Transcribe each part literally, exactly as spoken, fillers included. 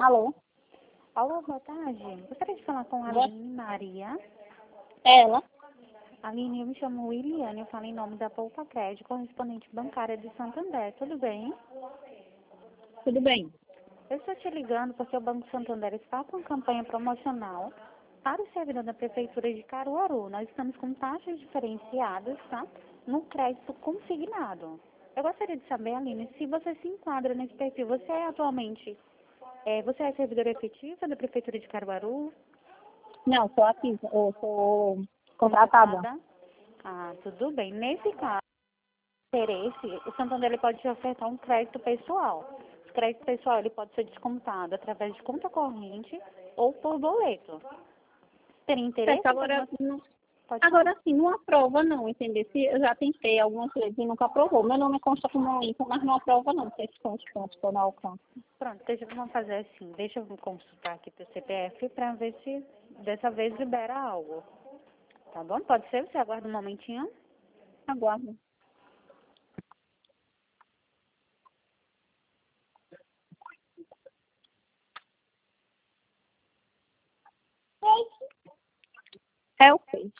Alô? Alô, boa tarde. Gostaria de falar com a Boa- Aline Maria. Ela? Aline, eu me chamo Williane, eu falo em nome da Poupa Crédito, correspondente bancária de Santander. Tudo bem? Tudo bem? Eu estou te ligando porque o Banco Santander está com campanha promocional para o servidor da Prefeitura de Caruaru. Nós estamos com taxas diferenciadas, tá? No crédito consignado. Eu gostaria de saber, Aline, se você se enquadra nesse perfil. Você é atualmente, é, você é servidora efetiva da Prefeitura de Caruaru? Não, sou aqui, eu sou contratada. Ah, tudo bem. Nesse caso, interesse, o Santander ele pode te ofertar um crédito pessoal. O crédito pessoal ele pode ser descontado através de conta corrente ou por boleto. Teria interesse? Certo, agora, Então, não, pode agora falar. sim, não aprova não, entendeu? Se eu já tentei algumas vezes e nunca aprovou. Meu nome consta como Lincoln, mas não aprova não, se esse consta, consta no alcance. Pronto, deixa, vamos fazer assim. Deixa eu consultar aqui teu C P F para ver se dessa vez libera algo. Tá bom? Pode ser? Você aguarda um momentinho? Aguardo. É o peixe.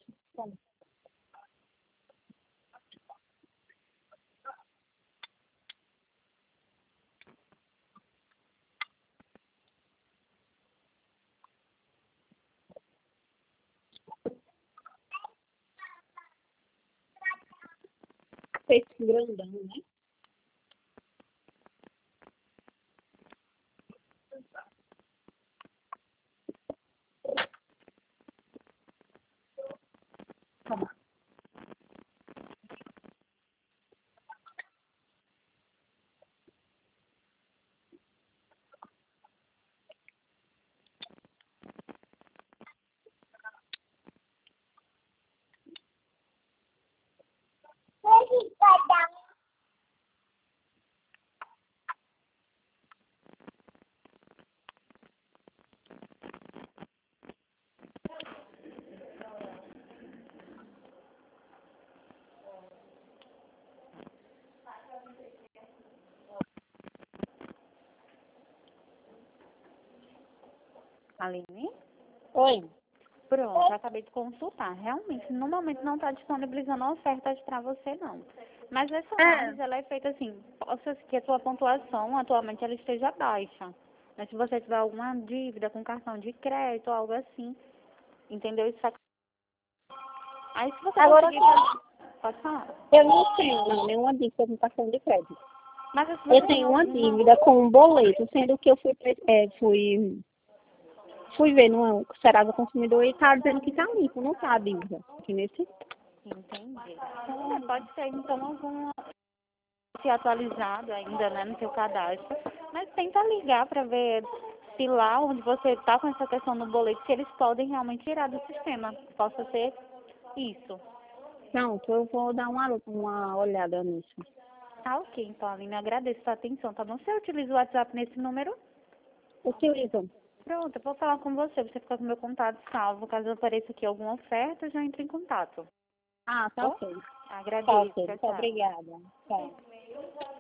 Peixe grandão, né? Tá bom. Aline? Oi. Pronto, acabei de consultar. Realmente, no momento não está disponibilizando ofertas para você, não. Mas essa É, análise, ela é feita assim, possa ser que a sua pontuação atualmente ela esteja baixa. Mas se você tiver alguma dívida com cartão de crédito ou algo assim, entendeu? Isso é... Aí se você agora conseguir fazer... Pode falar. eu não tenho não, nenhuma dívida com cartão de crédito. Mas se Eu você tem tenho uma alguma... dívida com um boleto, sendo que eu fui, é, fui, fui ver no Serasa Consumidor e tá dizendo que tá limpo, não tá a dívida. Entendeu? Entendi. É, pode ser, então, algum se atualizado ainda, né, no seu cadastro. Mas tenta ligar para ver se lá onde você está com essa questão no boleto, se eles podem realmente tirar do sistema. Possa ser isso. Pronto, eu vou dar uma, uma olhada nisso. Tá ok, então, Aline, agradeço a sua atenção, tá bom? Você utiliza o WhatsApp nesse número? Utilizo. Pronto, eu vou falar com você, você fica com o meu contato salvo. Caso apareça aqui alguma oferta, já entre em contato. Ah, tá Tá bom? ok. Tá Agradeço, ok, tchau, muito tchau. obrigada. Tchau.